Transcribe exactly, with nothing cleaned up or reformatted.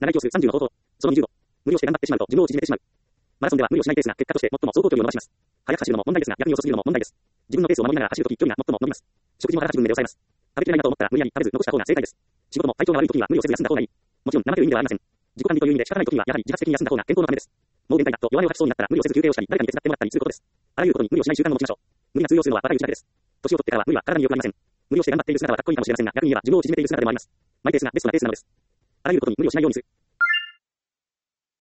長い教数さんじゅうの方法。そのにじゅうご。無理をして頑張ってしまうと寿命を縮めてしまう。マラソンでは無理をしないペースが結果として最も走行距離を伸ばします。速く走るのも問題ですが、逆に遅すぎるのも問題です。自分のペースを守りながら走るとき距離が最も伸びます。食事も腹八分で抑えます。食べきれないなと思ったら無理やり食べず残した方が正解です。仕事も体調が悪いときには無理をせず休んだ方がいい。もちろん怠ける意味ではありません。自己管理という意味で仕方ないときにはやはり自発的に休んだ方が健康のためです。もう限界だと弱音を吐きそうになったら無理をせず休憩をしたり誰かに手伝ってもらったりすることです。あらゆることに無理をしない習慣を持ちましょう。無理が通用するのは若いうちだけです。年を取ってからは無理は体に良くありません。無理をして頑張っている姿はかっこいいかもしれませんが、逆に言えば寿命を縮めている姿でもあります。マイペースがベストなペースなのです。あらゆることに無理をしないようにする。